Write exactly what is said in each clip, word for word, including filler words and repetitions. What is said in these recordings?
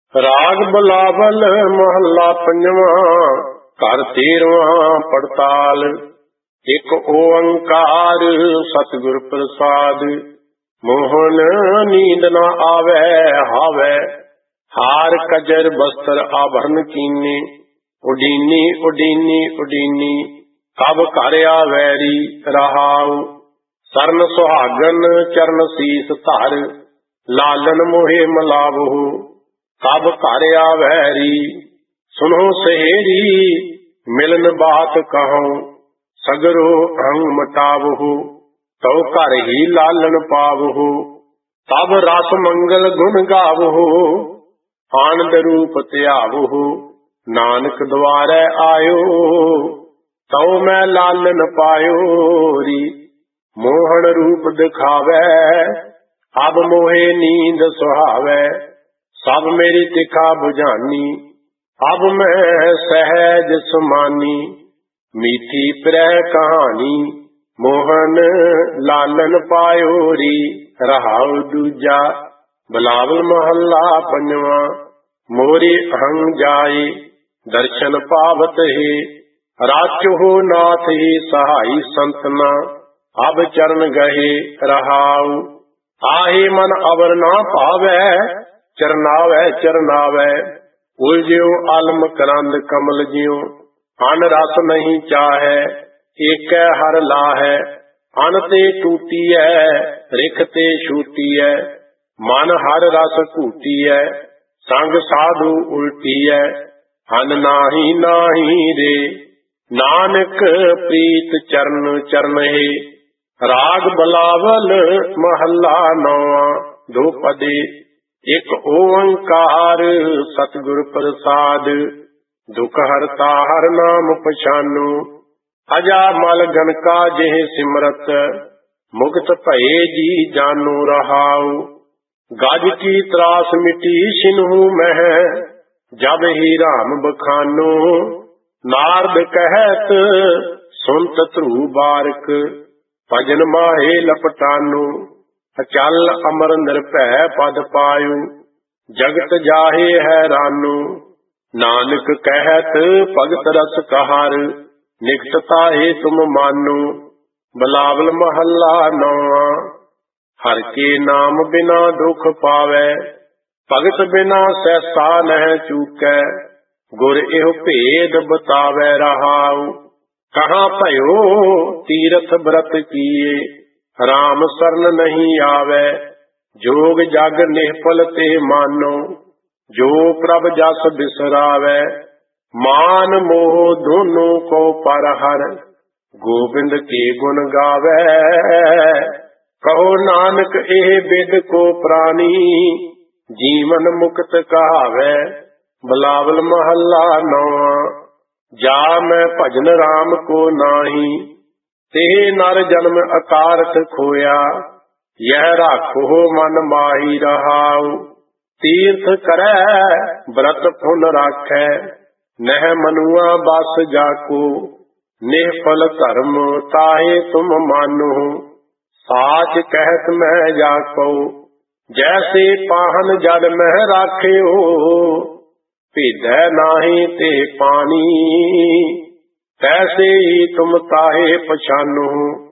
ਰਾਗ ਬਲਾਵਲ ਮਹੱਲਾ ਪੰਜਵਾਂ। ਘਰ ਤੇਰਵਾਂ ਪੜਤਾਲ। ਇੱਕ ਓੰਕਾਰ ਸਤਿਗੁਰ ਪ੍ਰਸਾਦ। ਮੋਹਨ ਨੀਂਦ ਨ ਆਵੈ ਹਾਵੈ। ਹਾਰ ਕਜਰ ਬਸਤਰ ਆਭਰਨ ਕੀਨੇ। ਉਡੀਨੀ ਉਡੀਨੀ ਉਡੀਨੀ ਕਬ ਘਰ ਆਵੈਰੀ ਰਹਾਉ। ਸਰਨ ਸੁਹਾਗਨ ਚਰਨ ਸੀਸ ਧਰ। ਲਾਲਨ ਮੋਹਿ ਮਲਾਵਹੁ ਕਬ ਘਰ ਆਵੈਰੀ। ਸੁਨੋ ਸਹੇਰੀ ਮਿਲਨ ਬਾਤ ਕਹਉ। ਸਗਰੋ ਅੰਗ ਮਟਾਵਹੁ ਤਉ ਘਰ ਹੀ ਲਾਲਨ ਪਾਵਹੁ। ਤਬ ਰਸ ਮੰਗਲ ਗੁਣ ਗਾਵਹੁ ਆਨੰਦ ਰੂਪ ਧਿਆਵਹੁ। ਨਾਨਕ ਦੁਆਰੈ ਆਇਓ ਤਉ ਮੈਂ ਲਾਲਨ ਪਾਇਓ ਰੀ। ਮੋਹਨ ਰੂਪ ਦਿਖਾਵੈ ਅਬ ਮੋਹੇ ਨੀਂਦ ਸੁਹਾਵੈ। ਸਭ ਮੇਰੀ ਤਿਖਾ ਬੁਝਾਨੀ ਅਬ ਮੈਂ ਸਹਿਜ ਸੁਮਾਨੀ। ਮੀਠੀ ਪ੍ਰੈ ਕਹਾਣੀ ਮੋਹਨ ਲਾਲਨ ਪਾਇਓ ਰੀ। ਰਹਾਉ ਦੂਜਾ। ਬਲਾਵਲ ਮਹੱਲਾ ਪੰਜਵਾਂ। ਮੋਰੀ ਅਹੰ ਜਾਏ ਦਰਸ਼ਨ ਪਾਵਤ ਹੈ। ਰਾਚੋ ਨਾਥ ਹੀ ਸਹਾਈ ਸੰਤਨਾ ਅਬ ਚਰਨ ਗਏ ਰਹਾਉ। ਆਹੇ ਮਨ ਅਵਰ ਨਾ ਭਾਵੈ ਚਰਨਾਵੈ ਚਰਨਾਵੈ। ਉਲਝਿਓ ਆਲਮ ਕਰੰਦ ਕਮਲ ਜਿਉ। ਅਨ ਰਸ ਨਹੀਂ ਚਾਹੈ ਏਕੈ ਹਰ ਲਾਹੈ। ਅਨ ਤੇ ਟੂਟੀਐ ਰਿਖ ਤੇ ਛੂਟੀਐ। ਮਨ ਹਰ ਰਸ ਘੂਟੀਐ ਸੰਗ ਸਾਧੂ ਉਲਟੀਐ। ਅਨ ਨਾਹੀ ਨਾਹੀ ਰੇ ਨਾਨਕ ਪ੍ਰੀਤ ਚਰਨ ਚਰਨ ਹੈ। ਰਾਗ ਬਲਾਵਲ ਮਹੱਲਾ ਨੌਵਾਂ। ਦੋ ਪਦੇ। ਇੱਕ ਓੰਕਾਰ ਸਤਿਗੁਰ ਪ੍ਰਸਾਦ। ਦੁਖ ਹਰਤਾ ਹਰ ਨਾਮ ਪਛਾਨੂ। ਅਜਾ ਮਲ ਗਨਕਾ ਜਿਹ ਸਿਮਰਤ। ਮੁਕਤ ਭਏ ਜੀ ਜਾਨੂ ਰਹਾਉ। ਗਜ ਕੀ ਤਰਾਸ ਮਿਟੀ ਛਿਨਹੂ ਮਹਿ। ਜਬ ਹੀ ਰਾਮ ਬਖਾਨੂ। ਨਾਰਦ ਕਹਿਤ ਸੁਨਤ ਧਰੂ ਬਾਰਕ। ਭਜਨ ਮਾਹੇ ਲਪਟਾਨੂ। ਅਚਲ ਅਮਰ ਨਿਰਭੈ ਪਦ ਪਾਇਉ। ਜਗਤ ਜਾਹੇ ਹੈਰਾਨੂ। ਨਾਨਕ ਕਹਿਤ ਭਗਤ ਰਸ ਕਹਾਰ। ਨਿਕਟ ਤਾਹੇ ਤੁਮ ਮਾਨੂ। ਬਲਾਵਲ ਮਹੱਲਾ ਨੌਵਾਂ। ਹਰ ਕੇ ਨਾਮ ਬਿਨਾ ਦੁਖ ਪਾਵੈ। ਭਗਤ ਬਿਨਾ ਸੈਸਾ ਨਹਿ ਚੂਕੈ। ਗੁਰ ਇਹੋ ਭੇਦ ਬਤਾਵੈ ਰਹਾਉ। ਕਹਾਂ ਭਇਓ ਤੀਰਥ ਬ੍ਰਤ ਕੀਏ। ਰਾਮ ਸਰਨ ਨਹੀਂ ਆਵੈ। ਜੋਗ ਜਗ ਨਿਹਪਲ ਤੇ ਮਾਨੋ। ਜੋ ਪ੍ਰਭ ਜਸ ਬਿਸਰਾਵੈ। ਮਾਨ ਮੋਹ ਦੋਨੋ ਕੋ ਪਰ ਹਰ। ਗੋਬਿੰਦ ਕੇ ਗੁਣ ਗਾਵੈ। ਕਹੋ ਨਾਨਕ ਇਹ ਬਿਦ ਕੋ ਪ੍ਰਾਨੀ। ਜੀਵਨ ਮੁਕਤ ਕਹਾਵੈ। ਬਲਾਵਲ ਮਹੱਲਾ ਨੌਵਾਂ। ਜਾ ਮੈਂ ਭਜਨ ਰਾਮ ਕੋ ਨਾਹੀ। ਤੇ ਨਰ ਜਨਮ ਅਕਾਰਥ ਖੋਇਆ। ਯਹ ਰਾਖੋ ਮਨ ਮਾਹੀ ਰਹਾਉ। ਤੀਰਥ ਕਰੈ ਬ੍ਰਤ ਪੁਨ ਰਾਖੈ। ਨਹਿ ਮਨੁਆ ਬਸ ਜਾਕੋ। ਨਿਹਫਲ ਧਰਮ ਤਾਹੇ ਤੁਮ ਮਾਨੋ। ਸਾਚ ਕਹਿਤ ਮੈਂ ਜਾਕੋ। ਜੈਸੇ ਪਾਹਨ ਜਲ ਮਹਿ ਰਾਖਿਓ। ਭੇਦੈ ਨਾਹੀ ਤੇ ਪਾਣੀ। ਤੈਸੇ ਹੀ ਤੁਮ ਤਾਹੇ ਪਛਾਨੋ।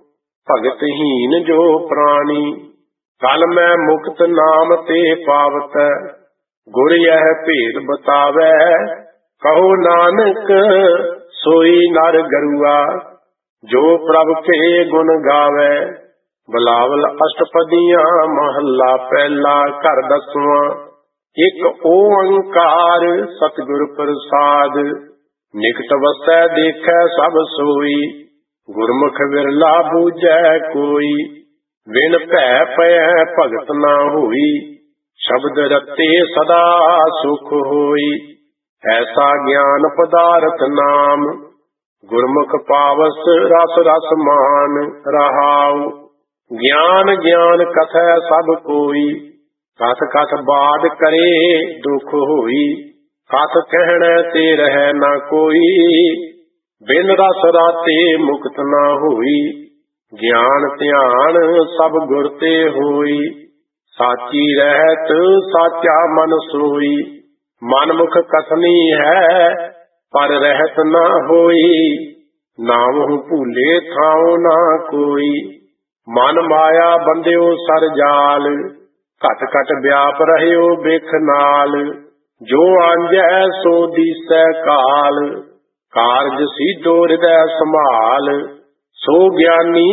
ਭਗਤਹੀਨ ਜੋ ਪ੍ਰਾਣੀ। ਕਲ ਮੈਂ ਮੁਕਤ ਨਾਮ ਤੇ ਪਾਵਤ। ਗੁਰ ਯਹ ਭੇਦ ਬਤਾਵੈ। ਕਹੋ ਨਾਨਕ ਸੋਈ ਨਰ ਗਰੂਆ। ਜੋ ਪ੍ਰਭ ਕੇ ਗੁਣ ਗਾਵੈ। ਬਲਾਵਲ ਅਸ਼ਟਪਦੀਆਂ ਮਹੱਲਾ ਪਹਿਲਾ। ਘਰ ਦਸਵਾਂ। ਇੱਕ ਓੰਕਾਰ ਸਤਿਗੁਰ ਪ੍ਰਸਾਦ। ਨਿਕਟ ਵਸੈ ਦੇਖੈ ਸਭ ਸੋਈ। ਗੁਰਮੁਖ ਵਿਰਲਾ ਬੂਝੈ ਕੋਈ। ਵਿਣ ਭੈ ਪੈ ਭਗਤ ਨਾ ਹੋਈ। ਸ਼ਬਦ ਰਤੇ ਸਦਾ ਸੁਖ ਹੋਈ। ਐਸਾ ਗਿਆਨ ਪਦਾਰਥ ਨਾਮ। ਗੁਰਮੁਖ ਪਾਵਸ ਰਸ ਰਸ ਮਾਨ ਰਹਾਉ। ਗਿਆਨ ਗਿਆਨ ਕਥੈ ਸਭ ਕੋਈ। ਕਥ ਕਥ ਬਾਦ ਕਰੇ ਦੁਖ ਹੋਈ। ਕਥ ਕਹਿਣੈ ਤੇ ਰਹਿ ਨਾ ਕੋਈ। ਬਿਨ ਰਸ ਰਾਤੇ ਮੁਕਤ ਨਾ ਹੋਈ। ਗਿਆਨ ਧਿਆਨ ਸਭ ਗੁਰ ਤੇ ਹੋਈ। ਸਾਚੀ ਰਹਿਤ ਸਾਚਾ ਮਨ ਸੋਈ। ਮਨਮੁਖ ਕਸਨੀ ਹੈ ਪਰ ਰਹਿਤ ਨਾ ਹੋਈ, ਨਾਮਹੁ ਭੂਲੇ ਥਾਉ ਨਾ ਕੋਈ। ਮਨ ਮਾਇਆ ਬੰਦਿਓ ਸਰ ਜਾਲ, ਘਟ ਘਟ ਵਿਆਪ ਰਹਿਓ ਬਿਖ ਨਾਲ। ਜੋ ਆਂਜੈ ਸੋ ਦੀਸੈ ਕਾਲ, ਕਾਰਜ ਸੀਧੋ ਹਿਰਦੈ ਸੰਭਾਲ। ਸੋ ਗਿਆਨੀ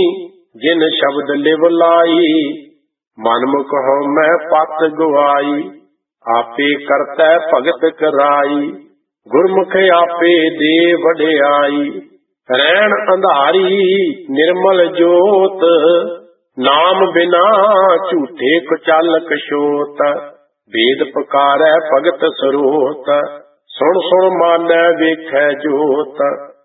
ਜਿਨ ਸ਼ਬਦ ਲਿਵ ਲਾਈ, ਮਨਮੁਖ ਹਉਮੈ ਪਤ ਗਵਾਈ। ਆਪੇ ਕਰਤੈ ਭਗਤ ਕਰਾਈ, ਗੁਰਮੁਖ ਆਪੇ ਦੇ ਵਡਿਆਈ। ਰਹਿਣ ਅੰਧਾਰੀ ਨਿਰਮਲ ਜੋਤ, ਨਾਮ ਬਿਨਾ ਝੂਠੇ ਕੁਚਲ ਕਛੋਤ। ਵੇਦ ਪੁਕਾਰੈ ਭਗਤ ਸਰੋਤ, ਸੁਣ ਸੁਣ ਮਾਨੈ ਵੇਖੈ ਜੋਤ।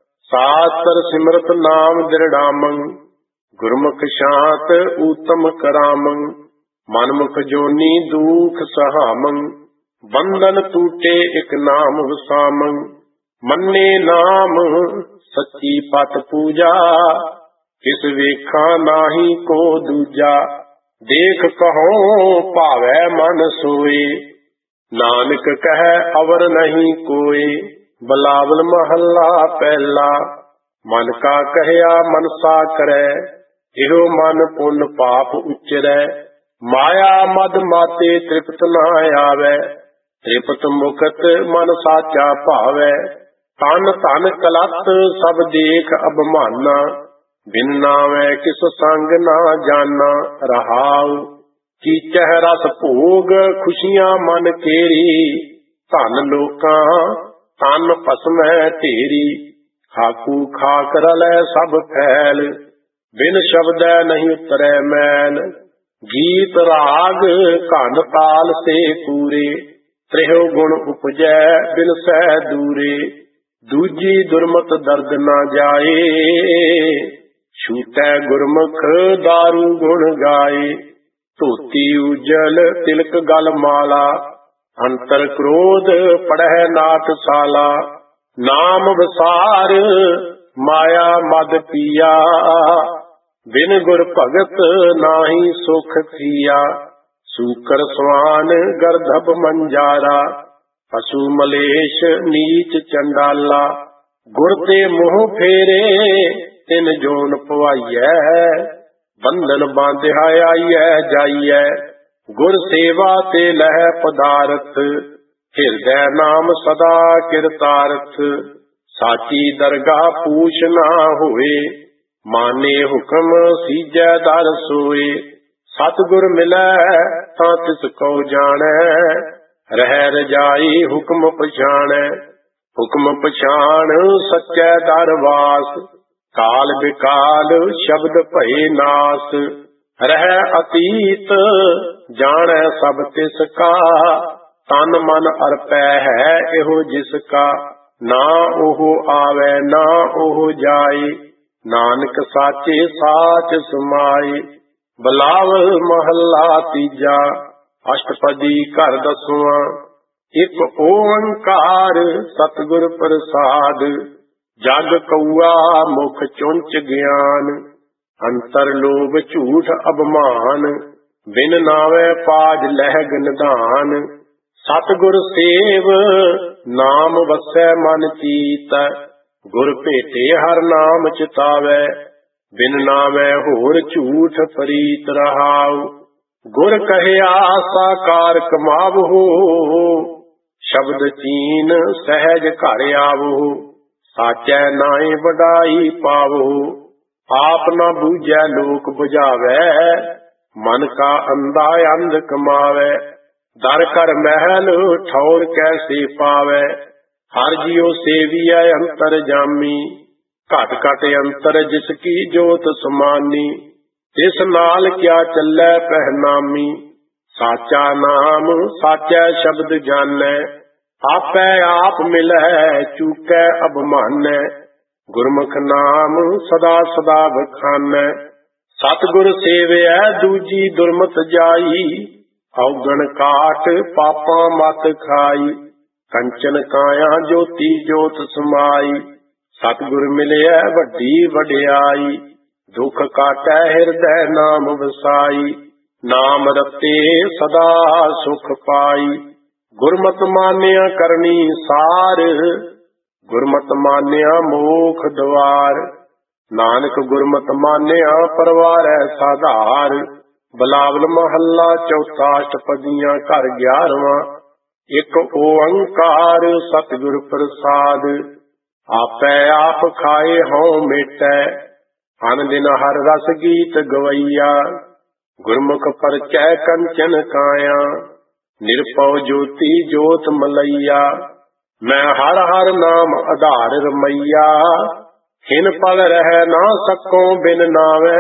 ਸਾਸਤਰ ਸਿਮਰਤ ਨਾਮ ਦਿਰੜਾਮੰ, ਗੁਰਮੁਖ ਸ਼ਾਂਤ ਊਤਮ ਕਰਾਮੰ। ਮਨਮੁਖ ਜੋਨੀ ਦੂਖ ਸਹਾਮੰ, ਬੰਧਨ ਟੂਟੇ ਇਕ ਨਾਮ ਵਸਾਮੰ। ਮੰਨੇ ਨਾਮ ਸੱਚੀ ਪਤ ਪੂਜਾ, ਕਿਸ ਵੇਖਾਂ ਨਾਹੀ ਕੋ ਦੂਜਾ। ਦੇਖ ਕਹੋ ਭਾਵੈ ਮਨ ਸੋਏ, ਨਾਨਕ ਕਹੈ ਅਵਰ ਨਹੀਂ ਕੋਏ। ਬਲਾਵਲ ਮਹੱਲਾ ਪਹਿਲਾ। ਮਨ ਕਾ ਕਹਿਆ ਮਨਸਾ ਕਰੈ, ਇਹੋ ਮਨ ਪੁੰਨ ਪਾਪ ਉਚਰੈ। ਮਾਇਆ ਮਦ ਮਾਤੇ ਤ੍ਰਿਪਤ ਨਾ ਆਵੈ, ਤ੍ਰਿਪਤ ਮੁਕਤ ਮਨ ਸਾਚਾ ਭਾਵੈ। ਤਨ ਧਨ ਕਲਤ ਸਭ ਦੇਖ ਅਭਮਾਨਾ, ਬਿਨ ਨਾਵੈ ਕਿਸ ਸੰਗ ਨਾ ਜਾਨਾ। ਰਹਾਉ ਕੀਚਹਿ ਰਸ ਭੋਗ ਖੁਸ਼ੀਆਂ ਮਨ ਕੇਰੀ, ਧਨ ਲੋਕਾਂ ਤਨ ਭਸਮੈ ਢੇਰੀ। ਖਾਕੂ ਖਾਕ ਰਲੈ ਸਭ ਫੈਲ, ਬਿਨ ਸ਼ਬਦੈ ਨਹੀਂ ਉਤਰੈ ਮੈਲ। ਗੀਤ ਰਾਗ ਘਨ ਤਾਲ ਸੇ ਪੂਰੇ, ਤ੍ਰਿਹੋ ਗੁਣ ਉਪਜੈ ਬਿਨ ਸਹਿ ਦੂਰੇ। ਦੂਜੀ ਦੁਰਮਤ ਦਰਦ ਨਾ ਜਾਏ, ਛੂਟੈ ਗੁਰਮੁਖ ਦਾਰੂ ਗੁਣ ਗਾਏ। ਧੋਤੀ ਉਜਲ ਤਿਲਕ ਗਲ ਮਾਲਾ, ਅੰਤਰ ਕ੍ਰੋਧ ਪੜਹਿ ਨਾਟਸਾਲਾ। ਨਾਮ ਵਿਸਾਰ ਮਾਇਆ ਮਦ ਪੀਆ, ਬਿਨ ਗੁਰ ਭਗਤ ਨਾਹੀ ਸੁਖ ਥੀਆ। ਸੂਕਰ ਸਵਾਨ ਗਰਧਬ ਮੰਜਾਰਾ, ਪਸ਼ੂ ਮਲੇਸ਼ ਨੀਚ ਚੰਡਾਲਾ। ਗੁਰ ਤੇ ਮੂੰਹ ਫੇਰੇ ਤਿਨ ਜੋਨ ਪਵਾਈਐ, ਬੰਧਨ ਬਾਂਧਿਆ ਆਈਐ ਜਾਈਐ। ਗੁਰ ਸੇਵਾ ਤੇ ਲਹਿ ਪਦਾਰਥ, ਹਿਰਦੈ ਨਾਮ ਸਦਾ ਕਿਰਤਾਰਥ। ਸਾਚੀ ਦਰਗਾਹ ਪੂਛ ਨਾ ਹੋਏ, ਮਾਨੇ ਹੁਕਮ ਸੀਜੈ ਦਰ ਸੋਏ। ਸਤਿਗੁਰ ਮਿਲੈ ਤਾਂ ਤਿਸ ਕੋ ਜਾਣੈ, ਰਹਿ ਰਜਾਈ ਹੁਕਮ ਪਛਾਣੈ। ਹੁਕਮ ਪਛਾਣ ਸੱਚੈ ਦਰਵਾਸ, ਕਾਲ ਬਿਕਾਲ ਸ਼ਬਦ ਭਏ ਨਾਸ। ਰਹਿ ਅਤੀਤ ਜਾਣੈ ਸਭ ਤਿਸ ਕਾ, ਤਨ ਮਨ ਅਰਪੈ ਹੈ ਇਹੋ ਜਿਸ ਕਾ। ਨਾ ਉਹ ਆਵੈ ਨਾ ਉਹ ਜਾਏ, ਨਾਨਕ ਸਾਚੇ ਸਾਚ ਸਮਾਏ। ਬਲਾਵਲ ਮਹੱਲਾ ਤੀਜਾ। ਅਸ਼ਟਪਦੀ ਘਰ ਦਸਵਾਂ। ਇਕ ਓੰਕਾਰ ਸਤਿਗੁਰ ਪ੍ਰਸਾਦ, ਜਗ ਕਊਆ ਮੁਖ ਚੁੰਚ ਗਿਆਨ। ਅੰਤਰ ਲੋਭ ਝੂਠ ਅਭਮਾਨ, ਬਿਨ ਨਾਵੈ ਪਾਜ ਲਹਿਗ ਨਿਧਾਨ। ਸਤਿਗੁਰ ਸੇਵ ਨਾਮ ਵਸੈ ਮਨ ਚੀਤ, ਗੁਰ ਭੇਟੇ ਹਰ ਨਾਮ ਚਿਤਾਵੈ। ਬਿਨ ਨਾਮੈ ਹੋਰ ਝੂਠ ਪ੍ਰੀਤ ਰਹਾਉ, ਗੁਰ ਕਹਿਆ ਸਾਕਾਰ ਕਮਾਵਹੁ। ਸ਼ਬਦ ਚੀਨ ਸਹਿਜ ਘਰ ਆਵਹੁ, ਸਾਚੈ ਨਾਏ ਵਡਾਈ ਪਾਵਹੁ। ਆਪ ਨਾ ਬੂਝੈ ਲੋਕ ਬੁਝਾਵੈ, ਮਨ ਕਾ ਅੰਧਾ ਅੰਧ ਕਮਾਵੈ। ਦਰ ਕਰ ਮਹਿਲ ਠੌਰ ਕੈਸੇ ਪਾਵੈ, ਹਰ ਜਿਉ ਸੇਵੀਐ ਅੰਤਰ ਜਾਮੀ। ਘਟ ਘਟ ਅੰਤਰ ਜਿਸ ਕੀ ਜੋਤ ਸਮਾਨੀ, ਤਿਸ ਨਾਲ ਕਿਆ ਚੱਲੈ ਪਹਿਨਾਮੀ। ਸਾਚਾ ਨਾਮ ਸਾਚੈ ਸ਼ਬਦ ਜਾਣੈ, ਆਪੈ ਆਪ ਮਿਲੈ ਚੂਕੈ ਅਭਮਾਨੈ। ਗੁਰਮੁਖ ਨਾਮ ਸਦਾ ਸਦਾ ਬਖਾਨੈ, ਸਤਿਗੁਰ ਸੇਵਿਐ ਦੂਜੀ ਦੁਰਮਤ ਜਾਈ। ਔਗਣ ਕਾਟ ਪਾਪਾਂ ਮਤ ਖਾਈ, ਕੰਚਨ ਕਾਇਆ ਜੋਤੀ ਜੋਤ ਸਮਾਈ। ਸਤਿਗੁਰ ਮਿਲਿਆ ਵੱਡੀ ਵਡਿਆਈ, ਦੁਖ ਕਾਟੈ ਹਿਰਦੈ ਨਾਮ ਵਸਾਈ। ਨਾਮ ਰਤੇ ਸਦਾ ਸੁਖ ਪਾਈ, ਗੁਰਮਤਿ ਮਾਨਿਆ ਕਰਨੀ ਸਾਰ, ਗੁਰਮਤਿ ਮਾਨਿਆ ਮੋਖ ਦੁਆਰ। ਨਾਨਕ ਗੁਰਮਤਿ ਮਾਨਿਆ ਪਰਵਾਰੈ ਸਾਧਾਰ। ਬਿਲਾਵਲ ਮਹੱਲਾ ਚੌਥਾ, ਅਸ਼ਟਪਦੀਆਂ ਘਰ ਗਿਆਰਵਾਂ। ਇੱਕ ਓੰਕਾਰ ਸਤਿਗੁਰ ਪ੍ਰਸਾਦ, ਆਪੈ ਆਪ ਖਾਏ ਹਉ ਮੇਟੈ। ਅਨ ਦਿਨ ਹਰ ਰਸ ਗੀਤ ਗਵਈਆ, ਗੁਰਮੁਖ ਪਰਚੈ ਕੰਚਨ ਕਾਇਆ। ਨਿਰਭਉ ਜੋਤੀ ਜੋਤ ਮਲਈਆ, ਮੈਂ ਹਰ ਹਰ ਨਾਮ ਆਧਾਰ ਰਮਈਆ। ਹਿਨ ਪਲ ਰਹਿ ਨਾ ਸਕੋ ਬਿਨ ਨਾਵੈ,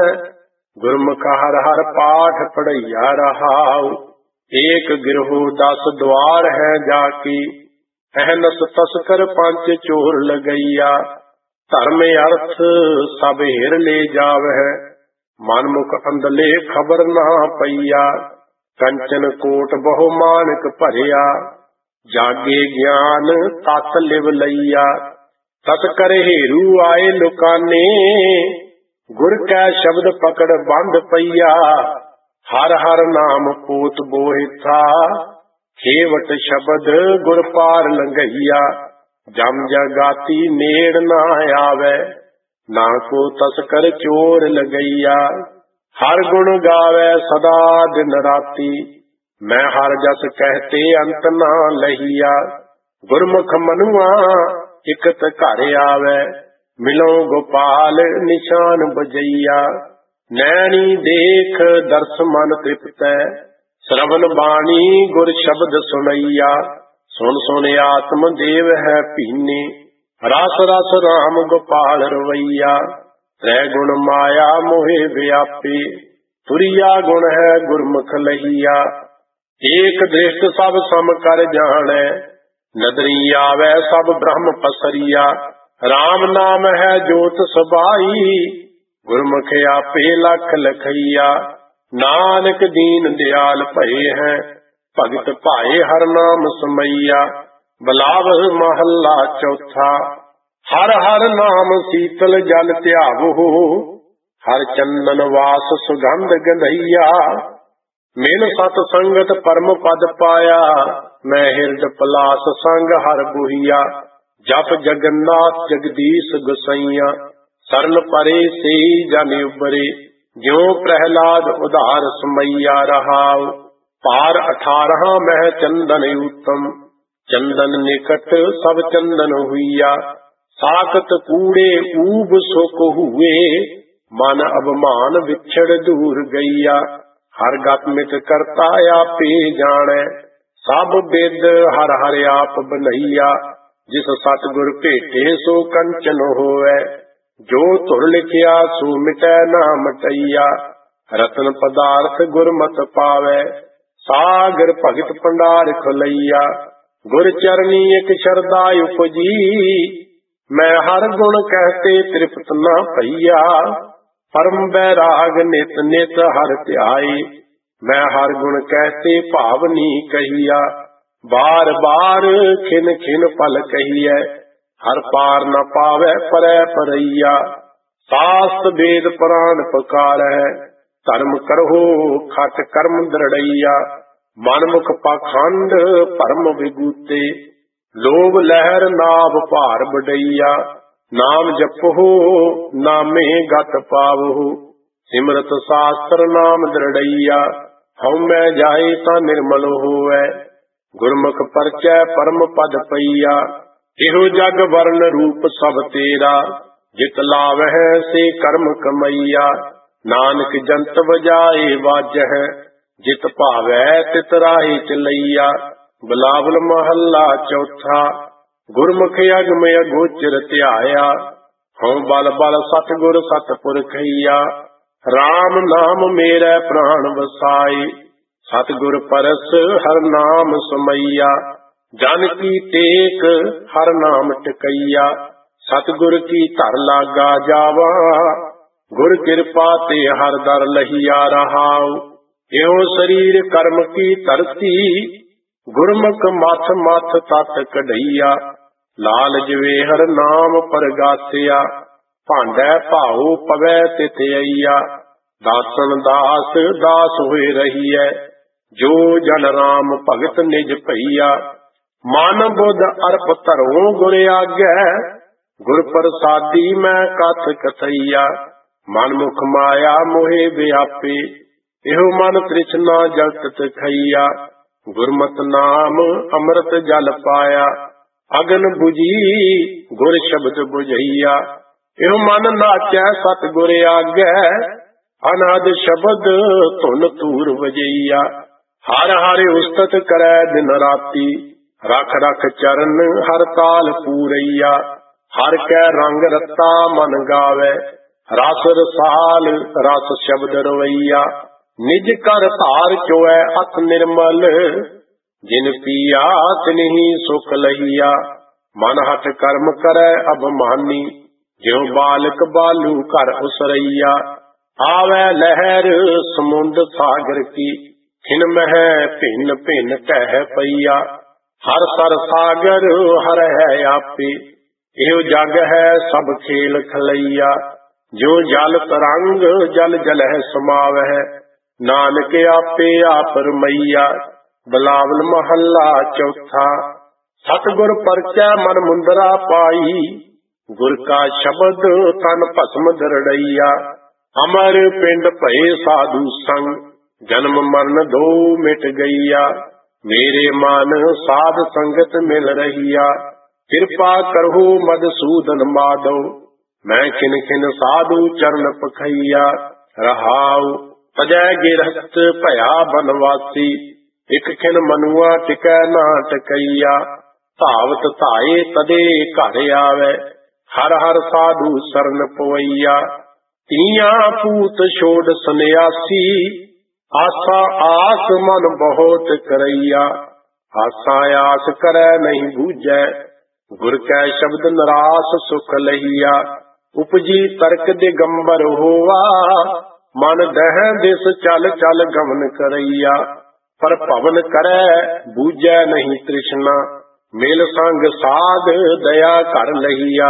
ਗੁਰਮੁਖ ਹਰ ਹਰ ਪਾਠ ਪੜਈਆ ਰਹਾਉ। ਏਕ ਗਿਰਹੁ ਦਸ ਦੁਆਰ ਹੈ ਜਾਕੀ, ਅਹਨਸ ਤਸਕਰ ਪੰਜ ਚੋਰ ਲਗਈਆ। ਧਰਮ ਅਰਥ ਸਭ ਹਿਰ ਲੈ ਜਾਵਹਿ, ਮਨਮੁਖ ਅੰਦਲੇ ਖਬਰ ਨਾ ਪਈਆ। ਕੰਚਨ ਕੋਟ ਬਹੁ ਮਾਨਕ ਭਰਿਆ, ਜਾਗੇ ਗਿਆਨ ਤਤ ਲਿਵ ਲਈਆ। ਤਤ ਕਰ ਹੇਰੂ ਆਏ ਲੁਕਾਨੇ, ਗੁਰ ਕੈ ਸ਼ਬਦ ਪਕੜ ਬੰਦ ਪਈਆ। ਹਰ ਹਰ ਨਾਮ ਪੂਤ ਬੋਹਿਥਾ, ਖੇਵਟ ਸ਼ਬਦ ਗੁਰ ਪਾਰ ਲੰਘਈਆ। ਜਮ ਜਗਾਤੀ ਨੇੜ ਨਾ ਆਵੈ, ਨਾ ਕੋ ਤਸਕਰ ਚੋਰ ਲਗਈਆ। ਹਰ ਗੁਣ ਗਾਵੈ ਸਦਾ ਦਿਨ ਰਾਤੀ, ਮੈਂ ਹਰ ਜਸ ਕਹਿਤੇ ਅੰਤ ਨਾ ਲਹੀਆ। ਗੁਰਮੁਖ ਮਨੁਆ ਇਕਤ ਘਰ ਆਵੈ, ਮਿਲੋ ਗੋਪਾਲ ਨਿਸ਼ਾਨ ਬਜਈਆ। ਨੈਣੀ ਦੇਖ ਦਰਸ ਮਨ ਤ੍ਰਿਪਤੈ, ਸ਼ਰਵਨ ਬਾਣੀ ਗੁਰ ਸ਼ਬਦ ਸੁਣਈਆ। ਸੁਣ ਸੁਣ ਆਤਮ ਦੇਵ ਹੈ ਭੀਨੇ, ਰਸ ਰਸ ਰਾਮ ਗੋਪਾਲ ਰਵਈਆ। ਤ੍ਰੈ ਗੁਣ ਮਾਇਆ ਮੋਹਿ ਵਿਆਪੇ, ਤੁਰਿਆ ਗੁਣ ਹੈ ਗੁਰਮੁਖ ਲਹੀਆ। ਏਕ ਦ੍ਰਿਸ਼ਟ ਸਭ ਸਮ ਕਰ ਜਾਣੈ, ਨਦਰੀ ਆਵੈ ਸਭ ਬ੍ਰਹਮ ਪਸਰੀਆ। ਰਾਮ ਨਾਮ ਹੈ ਜੋਤ ਸਬਾਈ, ਗੁਰਮੁਖ ਆਪੇ ਲਖ ਲਖਈਆ। ਨਾਨਕ ਦੀਨ ਦਿਆਲ ਭਏ ਹੈ, ਭਗਤ ਭਾਏ ਹਰ ਨਾਮ ਸਮਈਆ। ਬਿਲਾਵਲ ਮਹੱਲਾ ਚੌਥਾ। ਹਰ ਹਰ ਨਾਮ ਸੀਤਲ ਜਲ ਧਿਆਵੋ, ਹਰ ਚੰਦਨ ਵਾਸ ਸੁਗੰਧ ਗੰਧਈਆ। ਮਿਲ ਸਤ ਸੰਗਤ ਪਰਮ ਪਦ ਪਾਇਆ, ਮੈਂ ਹਿਰਦ ਪਲਾਸ ਸੰਗ ਹਰ ਬੁਹੀਆ। ਜਪ ਜਗਨਨਾਥ ਜਗਦੀਸ਼ ਗੁਸਈਆ, ਸਰਨ ਪਰੇ ਸੇ ਜਨ ਉਬਰੇ। ਜਿਉ ਪ੍ਰਹਿਲਾਦ ਉਧਾਰ ਸਮਈਆ ਰਹਾਉ, ਪਾਰ ਅਠਾਰਹਾਂ ਮਹਿ ਚੰਦਨ ਊਤਮ। ਚੰਦਨ ਨਿਕਟ ਸਭ ਚੰਦਨ ਹੋਈਆ, ਸਾਕਤ ਕੂੜੇ ਊਬ ਸੁਖ ਹੂਏ। ਮਨ ਅਭਮਾਨ ਵਿਛੜ ਦੂਰ ਗਈਆ, ਹਰ ਗਤ ਮਿਤ ਕਰਤਾ ਆਪੇ ਜਾਣੈ। ਸਭ ਬਿਦ ਹਰ ਹਰ ਆਪ ਬਨਈਆ, ਜਿਸ ਸਤਿਗੁਰ ਭੇਟੇ ਸੋ ਕੰਚਨ ਹੋਵੈ। ਜੋ ਧੁਰ ਲਿਖਿਆ ਸੋ ਮਿਟੈ ਨਾ ਮਟਈਆ, ਰਤਨ ਪਦਾਰਥ ਗੁਰਮਤਿ ਪਾਵੈ। ਸਾਗਰ ਭਗਤ ਭੰਡਾਰ ਖੁਲਈਆ, ਗੁਰ ਚਰਨੀ ਇਕ ਸ਼ਰਧਾ ਉਪਜੀ। ਮੈਂ ਹਰ ਗੁਣ ਕਹਿਤੇ ਤ੍ਰਿਪਤ ਨਾ ਭਈਆ, ਪਰਮ ਬੈਰਾਗ ਨਿਤ ਨਿਤ ਹਰ ਧਿਆਈ। ਮੈਂ ਹਰ ਗੁਣ ਕਹਿਤੇ ਭਾਵਨੀ ਕਹੀਆ, ਬਾਰ ਬਾਰ ਖਿਨ ਖਿਨ ਪਲ ਕਹੀਐ। ਹਰ ਪਾਰ ਨ ਪਾਵੈ ਪਰੈ ਪਰਈਆ, ਸਾਸਤ ਵੇਦ ਪੁਰਾਨ ਪੁਕਾਰੈ। ਧਰਮ ਕਰਹੁ ਖਟ ਕਰਮ ਦ੍ਰਿੜਈਆ, ਮਨਮੁਖ ਪਾਖੰਡ ਭਰਮ ਵਿਗੂਤੇ। ਲੋਭ ਲਹਿਰ ਨਾਭ ਭਾਰ ਬਡਈਆ, ਨਾਮ ਜਪਹੁ ਨਾਮੇ ਗਤ ਪਾਵਹੁ। ਸਿਮਰਤ ਸਾਸਤਰ ਨਾਮ ਦ੍ਰਿੜਈਆ, ਹਉਮੈ ਜਾਏ ਤਾਂ ਨਿਰਮਲ ਹੋਵੈ। ਗੁਰਮੁਖ ਪਰਚੈ ਪਰਮ ਪਦ ਪਈਆ, ਇਹੋ ਜਗ ਵਰਨ ਰੂਪ ਸਭ ਤੇਰਾ। ਜਿਤ ਲਾਵਹਿ ਸੇ ਕਰਮ ਕਮਈਆ, ਨਾਨਕ ਜੰਤ ਵਜਾਏ ਵਾਜਹਿ। ਜਿਤ ਭਾਵੈ ਤਿਤ ਰਾਹੀ ਚਲਈਆ। ਬਿਲਾਵਲ ਮਹੱਲਾ ਚੌਥਾ। ਗੁਰਮੁਖ ਅਗਮ ਅਗੋਚਰ ਧਿਆਇਆ, ਹਉ ਬਲ ਬਲ ਸਤਿਗੁਰ ਸਤਿਪੁਰਖਈਆ। ਰਾਮ ਨਾਮ ਮੇਰਾ ਪ੍ਰਾਣ ਵਸਾਈ, ਸਤਿਗੁਰ ਪਰਸ ਹਰ ਨਾਮ ਸਮਈਆ। ਜਨ ਕੀ ਟੇਕ ਹਰ ਨਾਮ ਟਿਕਈਆ, ਸਤਿਗੁਰ ਕੀ ਧਰ ਲਾਗਾ ਜਾਵਾ। ਗੁਰ ਕਿਰਪਾ ਤੇ ਹਰ ਦਰ ਲਹੀਆ ਰਹਾਉ। ਇਹੋ ਸਰੀਰ ਕਰਮ ਕੀ ਧਰਤੀ, ਗੁਰਮੁਖ ਮਥ ਮਥ ਤਤ ਕਢਈਆ। ਲਾਲ ਜਵੇ ਹਰ ਨਾਮ ਪਰਗਾਸਿਆ, ਭਾਂਡੈ ਭਾਉ ਪਵੈ ਤਿਥ ਅਈਆ। ਦਾਸਨ ਦਾਸ ਦਾਸ ਹੋਏ ਰਹੀਐ, ਜੋ ਜਨ ਰਾਮ ਭਗਤ ਨਿਜ ਭਈਆ। ਮਨ ਬੁੱਧ ਅਰਪ ਧਰੋ ਗੁਰ ਆਗੈ, ਗੁਰ ਪ੍ਰਸਾਦੀ ਮੈਂ ਕਥ ਕਥਈਆ। ਮਨ ਮੁਖ ਮਾਇਆ ਮੋਹਿ ਵਿਆਪੇ, ਇਹੋ ਮਨ ਤ੍ਰਿਸ਼ਨਾ ਜਲਤ ਖਈਆ। ਗੁਰਮਤਿ ਨਾਮ ਅੰਮ੍ਰਿਤ ਜਲ ਪਾਇਆ, ਅਗਨ 부ਜੀ ਗੁਰ ਸ਼ਬਦ ਬੁਝਈਆ। ਇਹੋ ਮਨ ਨਾਚੈ ਸਤਿ ਗੁਰ ਆਗੈ, ਅਨਾਦ ਸ਼ਬਦ ਧੁਨ ਧੂਰ ਵਜਈਆ। ਹਰ ਹਰਿ ਉਸਤਤ ਕਰੈ ਦਿਨ ਰਾਤੀ, ਰਖ ਰਖ ਚਰਨ ਹਰ ਤਾਲ ਪੂਰਈਆ। ਹਰ ਕੈ ਰੰਗ ਰਤਾ ਮਨ ਗਾਵੇ, ਰਸ ਰਸਾਲ ਰਸ ਸ਼ਬਦ ਰਵਈਆ। ਨਿਜ ਕਰ ਧਾਰ ਚੋਐ ਅਥ ਨਿਰਮਲ, ਜਿਨ ਪੀਆ ਤਿਨਹੀ ਸੁਖ ਲਈਆ। ਮਨ ਹਠ ਕਰਮ ਕਰੈ ਅਭਮਾਨੀ, ਜਿਉ ਬਾਲਕ ਬਾਲੂ ਘਰ ਉਸਰਈਆ। ਆਵੈ ਲਹਿਰ ਸਮੁੰਦ ਸਾਗਰ ਕੀ, ਖਿਨ ਮਹਿ ਭਿੰਨ ਭਿੰਨ ਕਹਿ ਪਈਆ। ਹਰ ਸਰ ਸਾਗਰ ਹਰ ਹੈ ਆਪੇ, ਇਹੋ ਜਗ ਹੈ ਸਭ ਖੇਲ ਖਲਈਆ। ਜੋ ਜਲ ਤਰੰਗ ਜਲ ਜਲਹਿ ਸਮਾਵਹਿ, ਨਾਨਕ ਆਪੇ ਆਪ ਰਮਈਆ। ਬਿਲਾਵਲ ਮਹੱਲਾ ਚੌਥਾ। ਸਤਿਗੁਰ ਪਰਚੈ ਮਨ ਮੁੰਦਰਾ ਪਾਈ, ਗੁਰ ਕਾ ਸ਼ਬਦ ਤਨ ਭਸਮ ਦਰੜਈਆ। ਅਮਰ ਪਿੰਡ ਭਏ ਸਾਧੂ ਸੰਗ, ਜਨਮ ਮਰਨ ਦੋ ਮਿਟ ਗਈਆ। ਮੇਰੇ ਮਨ ਸਾਧ ਸੰਗਤ ਮਿਲ ਰਹੀਆ, ਕਿਰਪਾ ਕਰਹੁ ਮਧਸੂਦਨ ਮਾਧੋ। ਮੈਂ ਖਿਨ ਖਿਨ ਸਾਧੂ ਚਰਨ ਪਖਈਆ। ਰਹਾਉ ਤਜੈ ਗਿਰਹਤ ਭਇਆ ਬਨਵਾਸੀ, ਇਕ ਖਿਨ ਮਨੁਆ ਟਿਕੈ ਨਾ ਟਕਈਆ। ਧਾਵਤ ਧਾਏ ਤਦੇ ਘਰ ਆਵੈ, ਹਰ ਹਰ ਸਾਧੂ ਸਰਨ ਪਵਈਆ। ਤੀਆਂ ਪੂਤ ਛੋੜ ਸੰਨਿਆਸੀ, ਆਸਾ ਆਸ ਮਨ ਬਹੁਤ ਕਰਈਆ। ਆਸਾ ਆਸ ਕਰੈ ਨਹੀਂ ਬੂਝੈ, ਗੁਰ ਕੈ ਸ਼ਬਦ ਨਰਾਸ ਸੁਖ ਲਈਆ। ਉਪਜੀ ਤਰਕ ਦਿਗੰਬਰ ਹੋਆ, ਮਨ ਦਹਿ ਦਿਸ ਚਲ ਚਲ ਗਮਨ ਕਰਈਆ। ਪਰ ਭਵਨ ਕਰੈ ਬੂਝੈ ਨਹੀਂ ਤ੍ਰਿਸ਼ਨਾ, ਮਿਲ ਸੰਗ ਸਾਧ ਦਇਆ ਕਰ ਲਈਆ।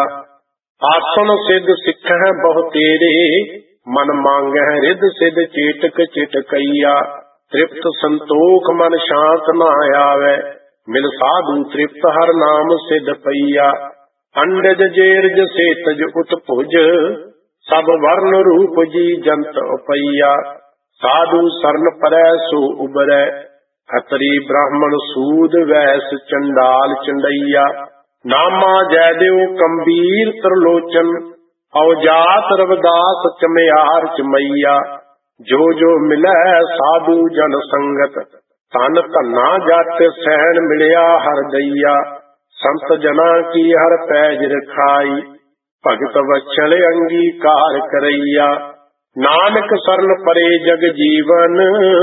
ਆਸਣ ਸਿੱਧ ਸਿੱਖੈ ਬਹੁ ਤੇਰੇ, ਮਨ ਮੰਗੈ ਰਿੱਧ ਸਿੱਧ ਚੇਟਕ ਚਿਟਕਈਆ। ਤ੍ਰਿਪਤ ਸੰਤੋਖ ਮਨ ਸ਼ਾਂਤ ਨਾ ਆਵੈ, ਮਿਲ ਸਾਧੂ ਤ੍ਰਿਪਤ ਹਰ ਨਾਮ ਸਿੱਧ ਪਈਆ। ਅੰਡਜ ਜੇਰਜ ਸੇਤਜ ਉਤਭੁਜ, ਸਭ ਵਰਨ ਰੂਪ ਜੀ ਜੰਤ ਉਪਈਆ। ਸਾਧੂ ਸਰਨ ਪਰੈ ਸੋ ਉਬਰੈ, ਖਤਰੀ ਬ੍ਰਾਹਮਣ ਸੂਦ ਵੈਸ ਚੰਡਾਲ ਚੰਡਈਆ। ਨਾਮਾ ਜੈਦੇਵ ਕੰਬੀਰ ਤਰਲੋਚਨ, ਔਜਾਤ ਰਵਿਦਾਸ ਚਮਿਆਰ ਚਮਈਆ। ਜੋ ਜੋ ਮਿਲੈ ਸਾਧੂ ਜਨ ਸੰਗਤ, ਤਨ ਧੰਨਾ ਜਤ ਸਹਿਣ ਮਿਲਿਆ ਹਰ ਦਈਆ। ਸੰਤ ਜਨਾ ਕੀ ਹਰ ਪੈਜ ਰਖਾਈ, ਭਗਤ ਵਛਲ ਅੰਗੀਕਾਰ ਕਰਈਆ। ਨਾਨਕ ਸਰਨ ਪਰੇ ਜਗ ਜੀਵਨ,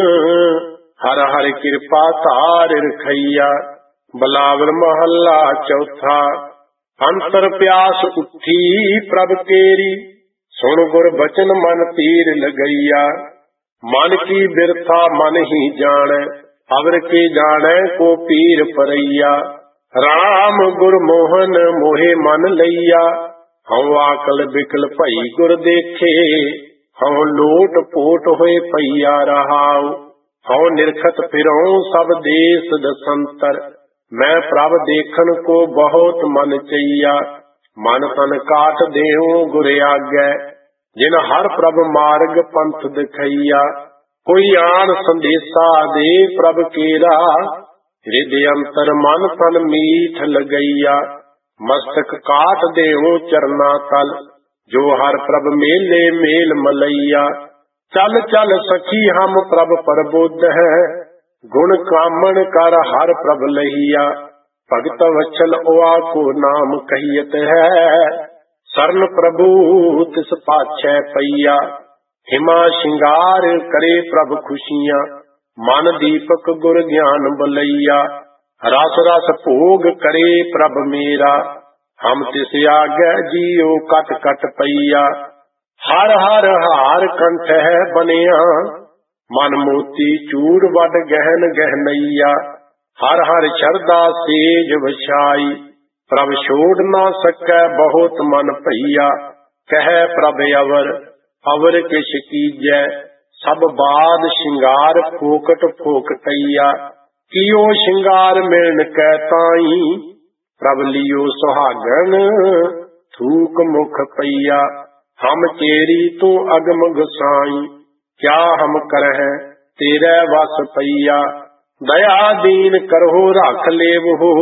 ਹਰ ਹਰ ਕਿਰਪਾ ਧਾਰ ਰਖਈਆ। ਬਿਲਾਵਲ ਮਹੱਲਾ ਚੌਥਾ। ਅੰਤਰ ਪਿਆਸ ਉੱਠੀ ਪ੍ਰਭ ਕੇਰੀ, ਸੁਣ ਗੁਰ ਬਚਨ ਮਨ ਤੀਰ ਲਗਈਆ। ਮਨ ਕੀ ਬਿਰਥਾ ਮਨ ਹੀ ਜਾਣੈ, ਅਵਰ ਕੇ ਜਾਣੈ ਕੋ ਪੀਰ ਪਰਈਆ। ਰਾਮ ਗੁਰ ਮੋਹਨ ਮੋਹਿ ਮਨ ਲਈਆ, ਹਉ ਆਕਲ ਬਿਕਲ ਭਈ ਗੁਰ ਦੇਖੇ। ਹਉ ਲੋਟ ਪੋਟ ਹੋਏ ਪਈਆ ਰਹਾਉ, ਹਉ ਨਿਰਖਤ ਫਿਰਉ ਸਭ ਦੇਸ ਦਸੰਤਰ। ਮੈਂ ਪ੍ਰਭ ਦੇਖਣ ਕੋ ਬਹੁਤ ਮਨ ਚਈਆ, ਮਨ ਤਨ ਕਾਟ ਦੇਉ ਗੁਰ ਆਗੈ। ਜਿਨ ਹਰ ਪ੍ਰਭ ਮਾਰਗ ਪੰਥ ਦਿਖਈਆ, ਕੋਈ ਆਣ ਸੰਦੇਸਾ ਦੇ ਪ੍ਰਭ ਕੇਰਾ। ਹਿਰਦ ਅੰਤਰ ਮਨ ਤਨ ਮੀਠ ਲਗਈਆ, ਮਸਤਕ ਕਾਟ ਦੇਉ ਚਰਨਾ ਤਲ। ਜੋ ਹਰ ਪ੍ਰਭ ਮੇਲੇ ਮੇਲ ਮਲਈਆ। ਚਲ ਚਲ ਸਖੀ ਹਮ ਪ੍ਰਭ ਪ੍ਰਬੁੱਧ ਹੈ, ਗੁਣ ਕਾਮਣ ਕਰ ਹਰ ਪ੍ਰਭ ਲਈਆ। ਭਗਤ ਵਛਲ ਉਆ ਕੋ ਨਾਮ ਕਹੀਤ ਹੈ, ਸਰਨ ਪ੍ਰਭੂ ਤਿਸ ਪਾਛੈ ਪਈਆ। ਹਿਮਾ ਸ਼ਿੰਗਾਰ ਕਰੇ ਪ੍ਰਭ ਖੁਸ਼ੀਆਂ, ਮਨ ਦੀਪਕ ਗੁਰ ਗਿਆਨ ਬਲਈਆ। ਰਸ ਰਸ ਭੋਗ ਕਰੇ ਪ੍ਰਭ ਮੇਰਾ, ਹਮ ਤਿਸ ਆਗੈ ਜੀਉ ਕਟ ਕਟ ਪਈਆ। ਹਰ ਹਰ ਹਾਰ ਕੰਠ ਹੈ ਬਨਿਆ, ਮਨ ਮੋਤੀ ਚੂੜ ਵੱਡ ਗਹਿਨ ਗਹਿਨਈਆ। ਹਰ ਹਰ ਸ਼ਰਧਾ ਸੇਜ ਵਛਾਈ, ਪ੍ਰਭ ਛੋੜ ਨਾ ਸਕੈ ਬਹੁਤ ਮਨ ਭਈਆ। ਕਹਿ ਪ੍ਰਭ ਅਵਰ ਅਵਰ ਕਿਛ ਕੀਜੈ, ਸਭ ਬਾਦ ਸ਼ਿੰਗਾਰ ਫੋਕਟ ਫੋਕਟਈਆ, ਕੀਓ ਸ਼ਿੰਗਾਰ ਮਿਲਣ ਕੈ ਤਾਈ, ਪ੍ਰਭ ਲਿਓ ਸੁਹਾਗਣ ਥੂਕ ਮੁਖ ਪਈਆ, ਹਮ ਚੇਰੀ ਤੂੰ ਅਗਮ ਗੁਸਾਈ, ਕਿਆ ਹਮ ਕਰਹਿ ਤੇਰੇ ਵਸ ਪਈਆ, ਦਇਆ ਦੀਨ ਕਰਹੁ ਰੱਖ ਲੇਵਹੁ,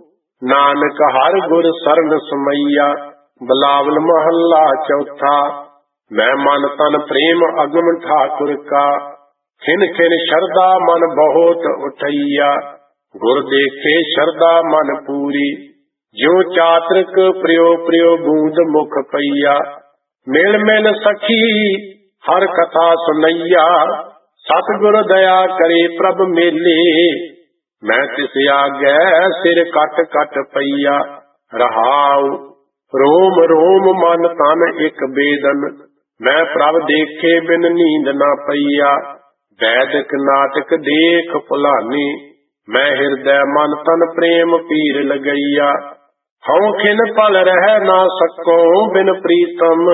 ਨਾਨਕ ਹਰ ਗੁਰ ਸਰਨ ਸਮਈਆ। ਬਿਲਾਵਲ ਮਹੱਲਾ ਚੌਥਾ। ਮੈਂ ਮਨ ਤਨ ਪ੍ਰੇਮ ਅਗਮ ਠਾਕੁਰ ਕਾ, ਖਿਨ ਖਿਨ ਸ਼ਰਧਾ ਮਨ ਬਹੁਤ ਉਠਈਆ, ਗੁਰ ਦੇਖੇ ਸ਼ਰਧਾ ਮਨ ਪੂਰੀ, ਜਿਉ ਚਾਤ੍ਰਿਕ ਪ੍ਰਿਯੋ ਪ੍ਰਿਯੋ ਬੂੰਦ ਮੁਖ ਪਈਆ, ਮਿਲ ਮਿਲ ਸਖੀ ਹਰ ਕਥਾ ਸੁਨਈਆ, ਸਤਿਗੁਰ ਦਇਆ ਕਰੇ ਪ੍ਰਭ ਮੇਲੇ, ਮੈਂ ਤਿਸ ਆਗੈ ਸਿਰ ਕੱਟ ਕੱਟ ਪਈਆ। ਰਹਾਉ ਰੋਮ ਰੋਮ ਮਨ ਤਨ ਇੱਕ ਬੇਦਨ, ਮੈਂ ਪ੍ਰਭ ਦੇਖੇ ਬਿਨ ਨੀਂਦ ਨਾ ਪਈਆ, ਵੈਦਿਕ ਨਾਟਕ ਦੇਖ ਭੁਲਾਨੀ, ਮੈਂ ਹਿਰਦੈ ਮਨ ਤਨ ਪ੍ਰੇਮ ਪੀਰ ਲਗਈਆ, ਹਉ ਖਿਨ ਪਲ ਰਹਿ ਨਾ ਸਕੋ ਬਿਨ ਪ੍ਰੀਤਮ,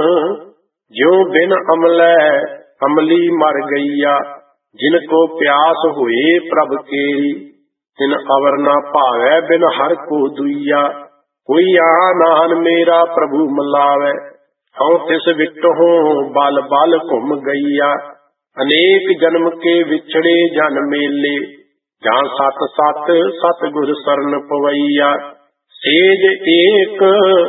ਜਿਉ ਬਿਨ ਅਮਲੈ ਅਮਲੀ ਮਰ ਗਈਆ, ਜਿਨ ਕੋ ਪਿਆਸ ਹੋਏ ਪ੍ਰਭ ਕੇਰੀ, ਤਿਨ ਅਵਰ ਨਾ ਭਾਵੈ ਬਿਨ ਹਰ ਕੋ ਦੁਈਆ, ਕੋਈ ਆਨਾਨ ਮੇਰਾ ਪ੍ਰਭੂ ਮਲਾਵੈ, ਹਉ ਤਿਸ ਵਿਟਹੁ ਬਲ ਬਲ ਘੁੰਮ ਗਈਆ, ਅਨੇਕ ਜਨਮ ਕੇ ਵਿਛੜੇ ਜਨ ਮੇਲੇ, ਜਾਂ ਸਤ ਸਤ ਸਤਿਗੁਰ ਸਰਨ ਪਵਈਆ, ਸੇਜ ਏਕ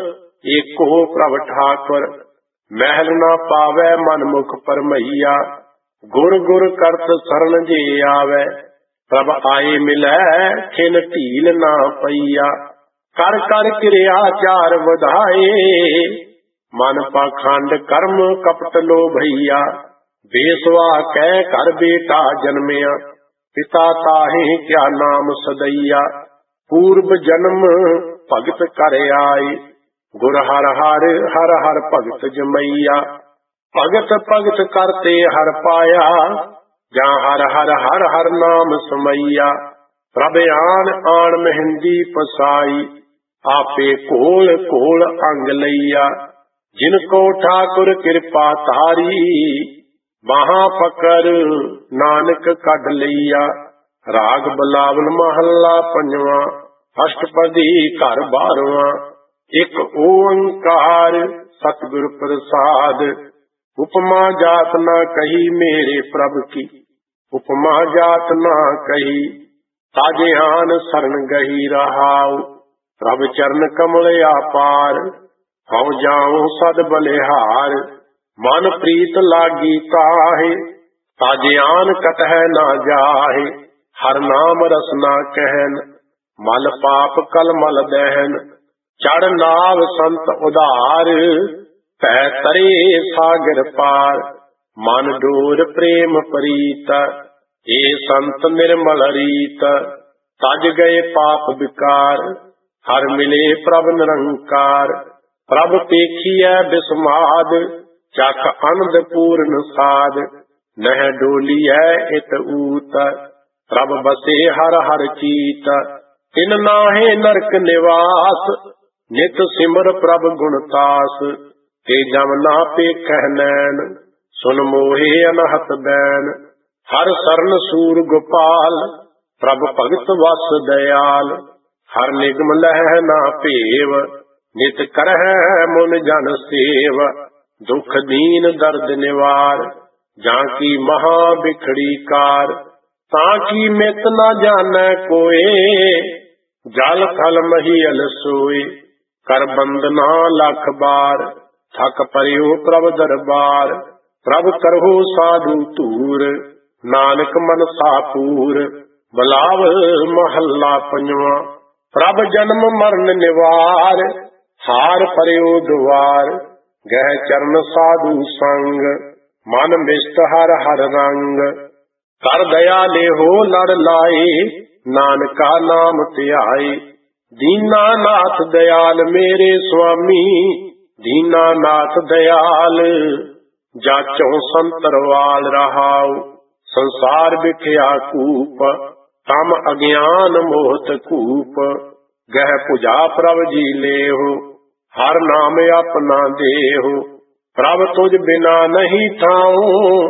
ਏਕੋ ਪ੍ਰਭ ਠਾਕੁਰ, ਮਹਿਲ ਨਾ ਪਾਵੈ ਮਨ ਮੁਖ ਪਰਮਈਆ, ਗੁਰ ਗੁਰ ਕਰਤ ਸਰਨ ਜੇ ਆਵੈ, ਪ੍ਰਭ ਆਏ ਮਿਲੈ ਖਿਨ ਢੀਲ ਨਾ ਪਈਆ, ਕਰ ਕਰ ਕਿਰਿਆ ਚਾਰ ਵਧਾਏ, ਮਨ ਪਾਖੰਡ ਕਰਮ ਕਪਟ ਲੋਭਈਆ, ਬੇਸਵਾ ਕਹਿ ਘਰ ਬੇਟਾ ਜਨਮਿਆ, ਪਿਤਾ ਤਾਹੇ ਕਿਆ ਨਾਮ ਸਦਈਆ, ਪੂਰਬ ਜਨਮ ਭਗਤ ਕਰ ਆਏ, ਗੁਰ ਹਰ ਹਰ ਹਰ ਹਰ ਭਗਤ ਜਮਈਆ, ਭਗਤ ਭਗਤ ਕਰਤੇ ਹਰ ਪਾਇਆ, ਜਾਂ ਹਰ ਹਰ ਹਰ ਹਰ ਨਾਮ ਸਮਈਆ, ਪ੍ਰਭ ਆਣ ਆਣ ਮਹਿੰਦੀ ਪਸਾਈ, ਆਪੇ ਕੋਲ ਕੋਲ ਅੰਗ ਲਈਆ, ਜਿਨ ਕੋ ਠਾਕੁਰ ਕਿਰਪਾ ਤਾਰੀ, ਮਹਾ ਫਕਰ ਨਾਨਕ ਕੱਢ ਲਈਆ। ਰਾਗ ਬਿਲਾਵਲ ਮਹੱਲਾ ਪੰਜਵਾਂ। ਅਸ਼ਟਪਦੀ ਘਰ ਬਾਰਵਾਂ। ਇੱਕ ਓੰਕਾਰ ਸਤਿਗੁਰ ਪ੍ਰਸਾਦ, ਉਪਮਾ ਜਾਤ ਨਾ ਕਹੀ ਮੇਰੇ ਪ੍ਰਭ ਕੀ, ਉਪਮਾ ਜਾਤ ਨਾ ਕਹੀ, ਤਾਜੇ ਆਨ ਸਰਨ ਗਹੀ ਰਹਾਉ, ਪ੍ਰਭ ਚਰਨ ਕਮਲ ਆਪਾਰ, ਹਉ ਜਾਉ ਸਦ ਬਲਿਹਾਰ, ਮਨ ਪ੍ਰੀਤ ਲਾਗੀ ਕਾਹੇ, ਤਾਜੇ ਆਨ ਕਟਹਿ ਨਾ ਜਾਹੇ, ਹਰ ਨਾਮ ਰਸਨਾ ਕਹਿਨ, ਮਲ ਪਾਪ ਕਲ ਮਲ ਦਹਿਨ, ਚੜ ਨਾਵ ਸੰਤ ਉਧਾਰ, ਭੈ ਤਰੇ ਸਾਗਰ ਪਾਰ, ਮਨ ਡੋਰ ਪ੍ਰੇਮ ਪ੍ਰੀਤ, ਏ ਸੰਤ ਨਿਰਮਲ ਰੀਤ, ਤਜ ਗਏ ਪਾਪ ਵਿਕਾਰ, ਹਰ ਮਿਲੇ ਪ੍ਰਭ ਨਿਰੰਕਾਰ, ਪ੍ਰਭ ਪੇਖੀਐ ਬਿਸਮਾਦ, ਚਖ ਅਨੰਦ ਪੂਰਨ ਸਾਧ, ਨਹਿ ਡੋਲੀਐ ਇਤ ਊਤ, ਪ੍ਰਭ ਬਸੇ ਹਰ ਹਰ ਚੀਤ, ਤਿਨ ਨਾਹੇ ਨਰਕ ਨਿਵਾਸ, ਨਿਤ ਸਿਮਰ ਪ੍ਰਭ ਗੁਣ ਤਾਸ, ਤੇ ਜਮ ਨਾ ਪੇਖਹਿ ਨੈਣ, ਸੁਨ ਮੋਹੇ ਅਨਹਤ ਬੈਨ, ਹਰ ਸਰਨ ਸੂਰ ਗੋਪਾਲ, ਪ੍ਰਭ ਭਗਤ ਵਸ ਦਇਆਲ, ਹਰ ਨਿਗਮ ਲਹਿ ਨਾ ਭੇਵ, ਨਿਤ ਕਰਹਿ ਮੁਨ ਜਨ ਸੇਵ, ਦੁਖ ਦੀਨ ਦਰਦ ਨਿਵਾਰ, ਜਾਂ ਕੀ ਮਹਾ ਬਿਖੜੀ ਕਾਰ, ਤਾਂ ਕੀ ਮਿਤ ਨਾ ਜਾਣੈ ਕੋਏ, ਜਲ ਥਲ ਮਹੀਲ ਸੋਏ, ਕਰ ਬੰਦਨਾ ਲੱਖ ਬਾਰ, ਥਕ ਪਰਿਓ ਪ੍ਰਭ ਦਰਬਾਰ, ਪ੍ਰਭ ਕਰਹੁ ਸਾਧੂ ਧੂਰ, ਨਾਨਕ ਮਨਸਾ ਪੂਰ। ਬਿਲਾਵ ਮਹੱਲਾ ਪੰਜਵਾਂ। ਪ੍ਰਭ ਜਨਮ ਮਰਨ ਨਿਵਾਰ, ਹਾਰ ਪਰਿਓ ਦੁਆਰ, ਗਹਿ ਚਰਨ ਸਾਧੂ ਸੰਗ, ਮਨ ਮਿਸ਼ਟ ਹਰ ਹਰ ਰੰਗ, ਕਰ ਦਇਆ ਲੇਹੋ ਲੜ ਲਾਏ, ਨਾਨਕਾ ਨਾਮ ਧਿਆਏ, ਦੀਨਾ ਨਾਥ ਦਇਆਲ ਮੇਰੇ ਸੁਆਮੀ, ਦੀਨਾ ਨਾਥ ਦਇਆਲ, ਜਾਚੋ ਸੰਤਰਵਾਲ ਰਹਾਉ, ਸੰਸਾਰ ਵਿਖਿਆ ਕੂਪ, ਤਮ ਅਗਿਆਨ ਮੋਹਤ ਕੂਪ, ਗਹਿ ਭੁਜਾ ਪ੍ਰਭ ਜੀ ਲੇਹੋ, ਹਰ ਨਾਮ ਆਪਣਾ ਦੇਹੋ, ਪ੍ਰਭ ਤੁਝ ਬਿਨਾ ਨਹੀਂ ਥਾਉ,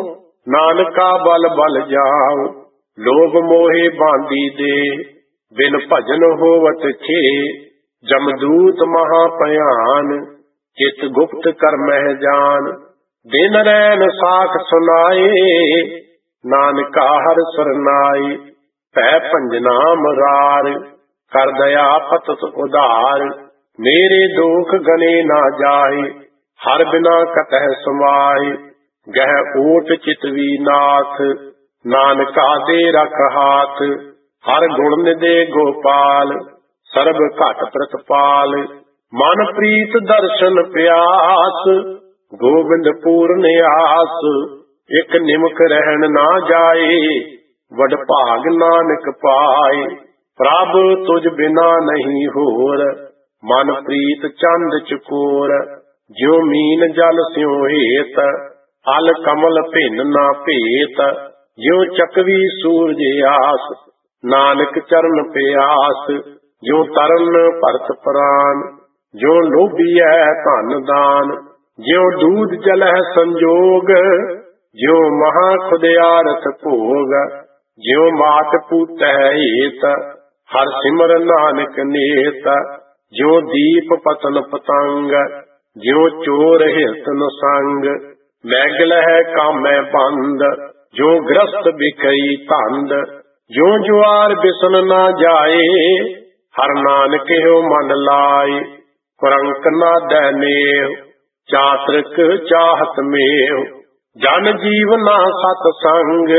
ਨਾਨਕਾ ਬਲ ਬਲ ਜਾਉ, ਲੋਭ ਮੋਹਿ ਬਾਂਦੀ ਦੇ, ਬਿਨ ਭਜਨ ਹੋਵਤ ਛੇ, ਜਮਦੂਤ ਮਹਾ ਭਿਆਨ, ਚਿਤ ਗੁਪਤ ਕਰ ਮਹਿ ਜਾਨ, ਦਿਨ ਰੈਨ ਸਾਖ ਸੁਨਾਏ, ਨਾਨਕਾ ਹਰਿ ਸਰਨਾਈ, ਭੈ ਭੰਜਨਾ ਮੁਰਾਰ, ਕਰ ਦਇਆ ਪਤਤ ਉਧਾਰ, ਮੇਰੇ ਦੁਖ ਗਨੇ ਨਾ ਜਾਏ, ਹਰ ਬਿਨਾ ਕਟਹਿ ਸਮਾਏ, ਗਹਿ ਓਟ ਚਿਤਵੀ ਨਾਥ, ਨਾਨਕਾ ਦੇ ਰਖ ਹਾਥ, ਹਰ ਗੁਣ ਨਿਦੇ ਗੋਪਾਲ, ਸਰਬ ਘਟ ਪ੍ਰਤਪਾਲ, ਮਨ ਪ੍ਰੀਤ ਦਰਸ਼ਨ ਪਿਆਸ, ਗੋਬਿੰਦ ਪੂਰਨ ਆਸ, ਇਕ ਨਿਮਕ ਰਹਿਣ ਨਾ ਜਾਏ, ਵਡ ਭਾਗ ਨਾਨਕ ਪਾਏ, ਪ੍ਰਭ ਤੁਝ ਬਿਨਾ ਨਹੀਂ ਹੋਰ, ਮਨ ਪ੍ਰੀਤ ਚੰਦ ਚਕੋਰ, ਜਿਉ ਮੀਨ ਜਲ ਸਿਉ ਹੇਤ, ਅਲ ਕਮਲ ਭਿੰਨ ਨਾ ਭੇਤ, ਜਿਉ ਚਕਵੀ ਸੂਰਜ ਆਸ, ਨਾਨਕ ਚਰਨ ਪਿਆਸ, ਜਿਉ ਤਰਨ ਭਰਤ ਪ੍ਰਾਨ, ਜਿਉ ਲੋਭੀਐ ਧਨ ਦਾਨ, ਜਿਉ ਦੂਧ ਜਲਹਿ ਸੰਜੋਗ, ਜਿਉ ਮਹਾ ਖੁਦਿਆਰਥ ਭੋਗ, ਜਿਉ ਮਾਤ ਪੂਤੈ ਹੇਤ, ਹਰ ਸਿਮਰ ਨਾਨਕ ਨੇਤ, ਜਿਉ ਦੀਪ ਪਤਨ ਪਤੰਗ, ਜਿਉ ਚੋਰ ਹਿਰਤਨ ਸੰਗ, ਮੈਗਲ ਹੈ ਕਾਮੈ ਬੰਦ, ਜੋ ਗ੍ਰਸਤ ਬਿਖਈ ਧੰਦ, ਜੋ ਜੁਆਰ ਬਿਸਨ ਨਾ ਜਾਏ, ਹਰ ਨਾਨਕ ਹੋ ਮਨ ਲਾਏ, ਕੁਰੰਕ ਨਾ ਦੈ ਨੇਵ, ਚਾਤ੍ਰਿਕ ਚਾਹਤ ਮੇਵ, ਜਨ ਜੀਵਨਾ ਸਤ ਸੰਗ,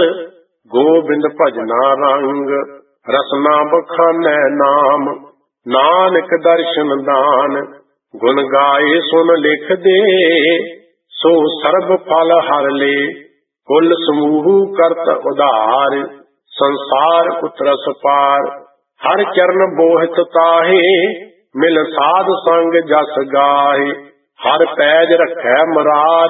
ਗੋਬਿੰਦ ਭਜਨਾ ਰੰਗ, ਰਸਨਾ ਬਖਾਨੈ ਨਾਮ, ਨਾਨਕ ਦਰਸ਼ਨ ਦਾਨ, ਗੁਣ ਗਾਏ ਸੁਨ ਲਿਖ ਦੇ, ਸੋ ਸਰਬ ਫਲ ਹਰ ਲੇ, ਕੁਲ ਸਮੂਹ ਕਰਤ ਉਧਾਰ, ਸੰਸਾਰ ਉਤਰਸ ਪਾਰ, ਹਰ ਚਰਨ ਬੋਹਿਤ ਤਾਹੇ, ਮਿਲ ਸਾਧ ਸੰਗ ਜਸ ਗਾਏ, ਹਰ ਪੈਜ ਰਖੈ ਮੁਰਾਰ,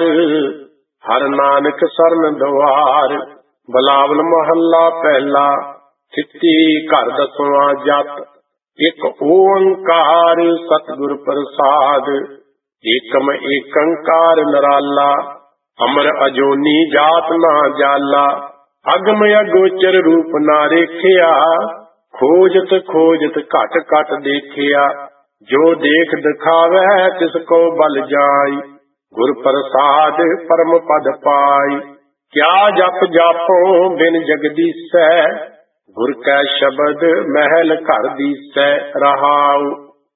ਹਰ ਨਾਨਕ ਸਰਨ ਦੁਆਰ, ਬਲਾਵਲ ਮਹੱਲਾ ਪਹਿਲਾ, ਥਿੱਤੀ ਘਰ ਦਸਵਾਂ ਜਤ, ਇਕ ਓੰਕਾਰ ਸਤਿਗੁਰ ਪ੍ਰਸਾਦ, ਏਕਮ ਏਕੰਕਾਰ ਨਿਰਾਲਾ, ਅਮਰ ਅਜੋਨੀ ਜਾਤ ਨਾ ਜਾਲਾ, ਅਗਮ ਅਗੋਚਰ ਰੂਪ ਨਾ ਰੇਖਿਆ, ਖੋਜਤ ਖੋਜਤ ਘਟ ਘਟ ਦੇਖਿਆ, ਜੋ ਦੇਖ ਦਿਖਾਵੈ ਤਿਸ ਕੋ ਬਲ ਜਾਈ, ਗੁਰ ਪ੍ਰਸਾਦ ਪਰਮ ਪਦ ਪਾਈ, ਕਿਆ ਜਪ ਜਾਪੋ ਬਿਨ ਜਗਦੀਸੈ, ਗੁਰ ਕੈ ਸ਼ਬਦ ਮਹਿਲ ਘਰ ਦੀਸੈ ਰਹਾਉ,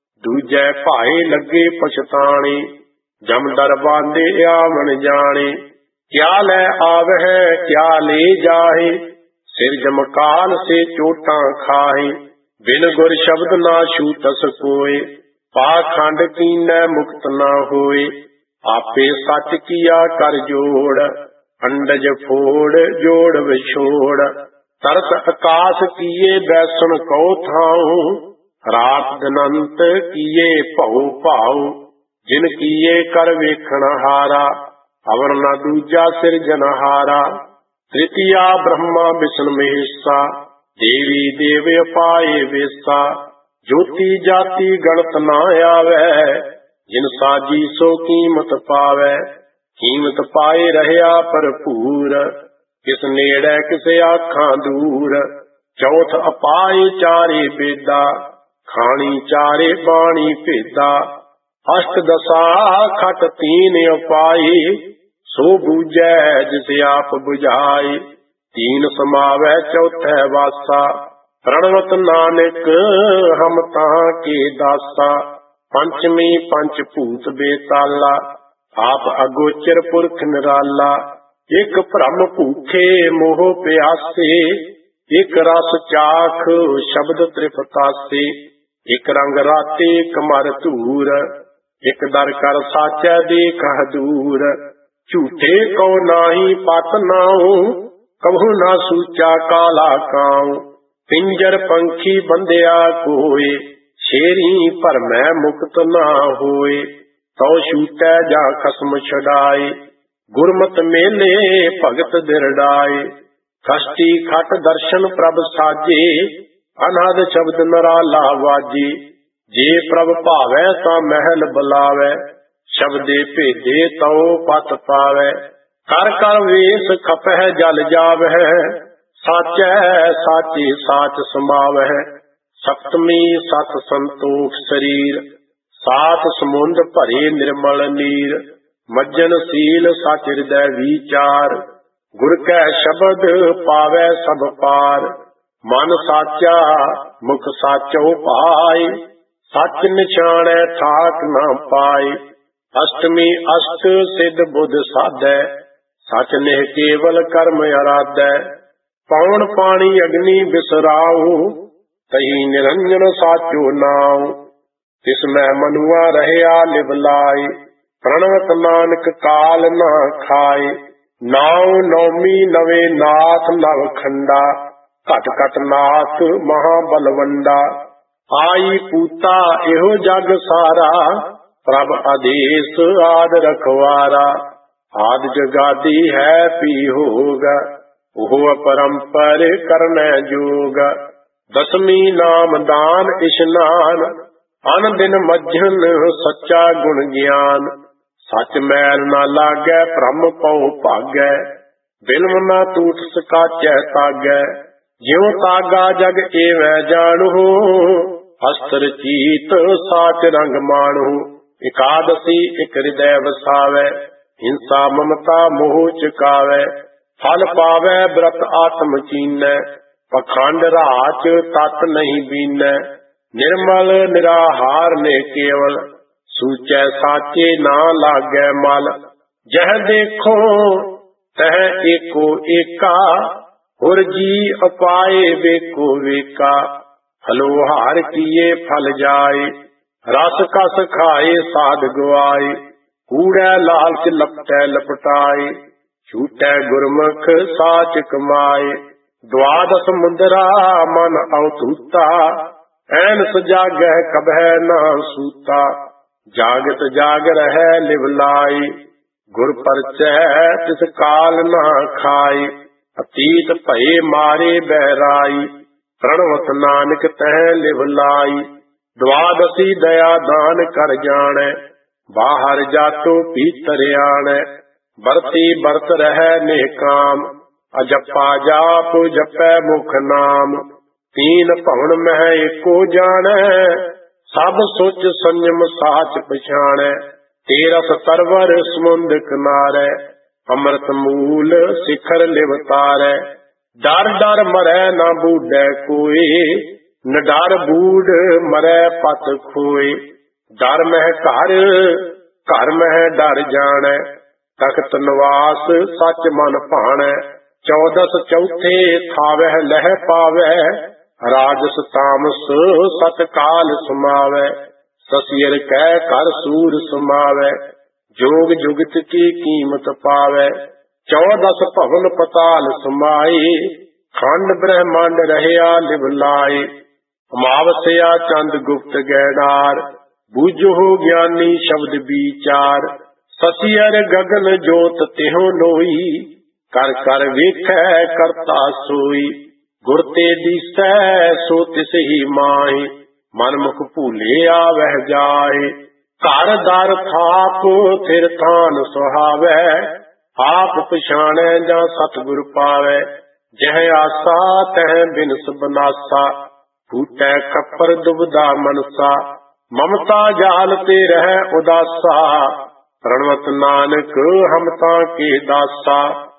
ਦੂਜੈ ਭਾਏ ਲੱਗੇ ਪਛਤਾਣੇ, ਜਮ ਦਰ ਬਾਂਦੇ ਆਵਣ ਜਾਣੇ, ਕਿਆ ਲੈ ਆਵਹਿ ਕਿਆ ਲੈ ਜਾਹੇ, ਸਿਰ ਜਮਕਾਲ ਸੇ ਚੋਟਾਂ ਖਾਹੇ, ਬਿਨ ਗੁਰ ਸ਼ਬਦ ਨਾ ਛੂਟਸ ਕੋਏ, ਪਾਖੰਡ ਕੀਨੈ ਮੁਕਤ ਨਾ ਹੋਏ, ਆਪੇ ਸੱਚ ਕੀਆ ਕਰ ਜੋੜ, ਅੰਡਜ ਫੋੜ ਜੋੜ ਵਿਛੋੜ, ਤਰਸ ਆਕਾਸ ਕੀਏ ਬੈਸਣ ਕਉ ਥਾਉ, ਰਾਤ ਦਿਨੰਤ ਕੀਏ ਭਉ ਭਾਉ, ਜਿਨ ਕੀਏ ਕਰ ਵੇਖਣ ਹਾਰਾ, ਅਵਰ ਨਾ ਦੂਜਾ ਸਿਰਜਨਹਾਰਾ, ਤ੍ਰਿਤੀਆ ਬ੍ਰਹਮਾ ਵਿਸ਼ਨ ਮਹੇਸ਼ਾ, ਦੇਵੀ ਦੇਵ ਅਪਾਏ ਵੇਸਾ, ਜੋਤੀ ਜਾਤੀ ਗਣਤ ਨਾ ਆਵੈ, ਜਿਨ ਸਾਜੀ ਸੋ ਕੀਮਤ ਪਾਵੈ, ਕੀਮਤ ਪਾਏ ਰਹਿਆ ਭਰਪੂਰ, ਕਿਸ ਨੇੜੇ ਕਿਸੇ ਆਖਾਂ ਦੂਰ, ਚੌਥ ਅਪਾਏ ਚਾਰੇ ਬੇਦਾ, ਖਾਣੀ ਚਾਰੇ ਬਾਣੀ ਭੇਦਾ, ਅਸ਼ਟ ਦਸਾ ਖਟ ਤੀਨ ਉਪਾਈ, ਸੋ ਬੂਝੈ ਜਿਸ ਆਪ ਬੁਝਾਈ, ਤੀਨ ਸਮਾਵੈ ਚੌਥੈ ਵਾਸਾ, ਪ੍ਰਣਵਤ ਨਾਨਕ ਹਮ ਤਾਂ ਕੇ ਦਾਸਾ, ਪੰਚਮੀ ਪੰਚ ਭੂਤ ਬੇਤਾਲਾ, ਆਪ ਅਗੋਚਰ ਪੁਰਖ ਨਿਰਾਲਾ, ਇਕ ਭ੍ਰਮ ਭੂਖੇ ਮੋਹ ਪਿਆਸੇ, ਇਕ ਰਸ ਚਾਖ ਸ਼ਬਦ ਤ੍ਰਿਪਤਾਸੇ, ਇਕ ਰੰਗ ਰਾਤੇ ਕਮਰ ਧੂਰ, ਇਕ ਦਰ ਕਰ ਸਾਚੈ ਦੇਖ ਹਦੂਰ, ਝੂਠੇ ਕੋ ਨਾਹੀ ਪਤ ਨਾਉ, ਕਬਹੁ ਨਾ ਸੂਚਾ ਕਾਲਾ ਕਾਉ, ਪਿੰਜਰ ਪੰਖੀ ਬੰਦਿਆ ਕੋਏ, ਸ਼ੇਰੀ ਭਰਮੈ ਮੁਕਤ ਨਾ ਹੋਏ, ਤਉ ਛੂਟੈ ਜਾ ਖਸਮ ਛਡਾਏ, ਗੁਰਮਤ ਮੇਲੇ ਭਗਤ ਦਿਰੜਾਏ, ਕਸ਼ਟੀ ਖਟ ਦਰਸ਼ਨ ਪ੍ਰਭ ਸਾਜੇ, ਅਨਾਦ ਸ਼ਬਦ ਨਰਾਲਾ ਵਾਜੇ, ਜੇ ਪ੍ਰਭ ਭਾਵੈ ਤਾਂ ਮਹਿਲ ਬੁਲਾਵੈ, ਸ਼ਬਦੇ ਭੇਦੇ ਤਉ ਪਤ ਪਾਵੈ, ਕਰ ਕਰ ਵੇਸ ਖਪਹਿ ਜਲ ਜਾਵਹਿ, ਸਾਚੈ ਸਾਚੀ ਸਾਚ ਸਮਾਵਹਿ। ਸਪਤਮੀ ਸਤ ਸੰਤੋਖ ਸਰੀਰ, ਸਾਤ ਸਮੁੰਦ ਭਰੇ ਨਿਰਮਲ ਨੀਰ। ਮੱਜਨ ਸੀਲ ਸਚ ਹਿਰਦੈ ਵਿਚਾਰ, ਗੁਰ ਕੈ ਸ਼ਬਦ ਪਾਵੈ ਸਭ ਪਾਰ। ਮਨ ਸਾਚਾ ਮੁਖ ਸਾਚੋ ਪਾਏ, ਸਚ ਨਿਸ਼ਾਨੈ ਠਾਕ ਨਾ ਪਾਏ। ਅਸ਼ਟਮੀ ਅਸ਼ਟ ਸਿੱਧ ਬੁੱਧ ਸਾਧੈ, ਸਚ ਨਿਹ ਕੇਵਲ ਕਰਮ ਅਰਾਧੈ। ਪੌਣ ਪਾਣੀ ਅਗਨੀ ਬਿਸਰਾਉ, ਤਹੀ ਨਿਰੰਜਨ ਸਾਚੋ ਨਾਉ। ਤਿਸ ਮੈਂ ਮਨੁਆ ਰਹਿਆ ਲਿਵ ਲਾਇ, ਪ੍ਰਣਵਤ ਨਾਨਕ ਕਾਲ ਨਾ ਖਾਏ। ਨਾਉ ਨੌਮੀ ਨਵੇਂ ਨਾਥ ਨਵ ਖੰਡਾ, ਘਟ ਘਟ ਨਾਥ ਮਹਾ ਬਲਵੰਡਾ। ਆਈ ਪੂਤਾ ਇਹੋ ਜਗ ਸਾਰਾ, ਪ੍ਰਭ ਆਦੇਸ ਆਦ ਰਖਵਾਰਾ। ਆਦ ਜਗਾਦੀ ਹੈ ਪੀ ਹੋਗ, ਉਹ ਅਪਰੰਪਰ ਕਰਨੈ ਜੋਗ। ਦਸਮੀ ਨਾਮ ਦਾਨ ਇਸ਼ਨਾਨ, ਅਨ ਦਿਨ ਮੱਝਨ ਸੱਚਾ ਗੁਣ ਗਿਆਨ। ਸਚ ਮੈਲ ਨਾ ਲਾਗੈ ਭ੍ਰਮ ਪਉ ਭਾਗੈ, ਬਿਲਮ ਨਾ ਟੂਟ ਸਕਾਚੈ ਤਾਗੈ। ਜਿਉ ਤਾਗਾ ਜਗ ਏਵੈ ਜਾਣਹੁ, ਹਸਤਰ ਚੀਤ ਸਾਚ ਰੰਗ ਮਾਣਹੁ। ਇਕਾਦਸੀ ਇਕ ਹਿਰਦੈ ਵਸਾਵੈ, ਹਿੰਸਾ ਮਮਤਾ ਮੋਹ ਚੁਕਾਵੈ। ਫਲ ਪਾਵੈ ਬ੍ਰਤ ਆਤਮ ਚੀਨੈ, ਪਖੰਡ ਰਾਚ ਤਤ ਨਹੀਂ ਬੀਨੈ। ਨਿਰਮਲ ਨਿਰਾਹਾਰ ਨੇ ਕੇਵਲ, ਸੂਚੈ ਸਾਚੇ ਨਾ ਲਾਗੈ ਮਲ। ਜਹ ਦੇਖੋ ਤਹ ਏਕੋ ਏਕਾ, ਹੁਰ ਜੀ ਅਪਾਏ ਵੇਕੋ ਵੇਕਾ। ਫਲੋ ਹਾਰ ਕੀਏ ਫਲ ਜਾਏ, ਰਸ ਕਸ ਖਾਏ ਸਾਧ ਗਵਾਏ। ਕੂੜੈ ਲਾਲਚ ਲਪਟੈ ਲਪਟਾਏ, ਝੂਟੈ ਗੁਰਮੁਖ ਸਾਚ ਕਮਾਏ। ਦਵਾਦਸ ਮੁੰਦਰਾ ਮਨ ਅਵਧੂਤਾ, ਐਨ ਸਜਾਗੈ ਕਬਹਿ ਨਾ ਸੂਤਾ। ਜਾਗਤ ਜਾਗ ਰਹਿ ਲਿਵ ਲਾਈ, ਗੁਰ ਪਰਚੈ ਤਿਸ ਕਾਲ ਨਾ ਖਾਈ। ਅਤੀਤ ਭਏ ਮਾਰੇ ਬਹਿਰਾਈ, ਪ੍ਰਣਵਤ ਨਾਨਕ ਤਹਿ ਲਿਵ ਲਾਈ। ਦਵਾਦਸੀ ਦਇਆ ਦਾਨ ਕਰ ਜਾਣੈ, ਬਾਹਰ ਜਾਤੋ ਭੀਤਰ ਆਣੈ। ਵਰਤੀ ਵਰਤ ਰਹਿ ਨਿਹਕਾਮ, ਅਜਪਾ ਜਾਪ ਜਪੈ ਮੁਖ ਨਾਮ। ਤੀਨ ਭਵਨ ਮਹਿ ਏਕੋ ਜਾਣੈ, ਸਭ ਸੁਚ ਸੰਜਮ ਸਾਚ ਪਛਾਣੈ। ਤੇਰਸ ਤਰਵਰ ਸਮੁੰਦ ਕਿਨਾਰੈ, ਅੰਮ੍ਰਿਤ ਮੂਲ ਸਿਖਰ ਲਿਵ ਤਾਰੈ। ਡਰ ਡਰ ਮਰੈ ਨਾ ਬੂਢੈ ਕੋਈ, ਨਿਡਰ ਬੂਢ ਮਰੈ ਪਤ ਖੋਏ। ਡਰ ਮਹਿ ਘਰ, ਘਰ ਮਹਿ ਡਰ ਜਾਣੈ, ਤਖਤ ਨਿਵਾਸ ਸੱਚ ਮਨ ਭਾਣੈ। ਚੌਦਸ ਚੌਥੇ ਥਾਵਹਿ ਲਹਿ ਪਾਵੈ, ਰਾਜਸ ਤਾਮਸ ਸਤ ਕਾਲ ਸਮਾਵੈ। ਸਸੀਰ ਕਹਿ ਕਰ ਸੂਰ ਸਮਾਵੈ, ਜੋਗ ਜੁਗਤ ਕੀ ਕੀਮਤ ਪਾਵੈ। ਚੌਦਸ ਭਵਨ ਪਤਾਲ ਸਮਾਏ, ਖੰਡ ਬ੍ਰਹਮੰਡ ਰਹਿਆ ਲਿਵ ਲਾਏ। ਅਮਾਵਸਿਆ ਚੰਦ ਗੁਪਤ ਗੈਡਾਰ, ਬੂਝੋ ਗਿਆਨੀ ਸ਼ਬਦ ਵਿਚਾਰ। ਸਸੀਰ ਗਗਨ ਜੋਤ ਤਿਹੁ ਲੋਈ, ਕਰ ਕਰ ਵੇਖੈ ਕਰਤਾ ਸੋਈ। ਗੁਰ ਤੇ ਦੀਸੈ ਸੋ ਤਿਸ ਹੀ ਮਾਹਿ, ਮਨ ਮੁਖ ਭੂਲੇ ਆਵਹਿ ਜਾਏ। ਘਰ ਦਰ ਥਾਪ ਫਿਰ ਥਾਨ ਸੁਹਾਵੈ, ਆਪ ਪਛਾਣੈ ਜਾਂ ਸਤਿਗੁਰ ਪਾਵੈ। ਜਹ ਆਸਾ ਤਹ ਬਿਨਸ ਬਨਾਸਾ, ਫੂਟੈ ਖੱਪਰ ਦੁਬਦਾ ਮਨਸਾ। ਮਮਤਾ ਜਾਲ ਤੇ ਰਹਿ ਉਦਾਸਾ, ਪ੍ਰਣਵਤ ਨਾਨਕ ਹਮ ਤਾਂ ਕੇ ਦਾਸਾ।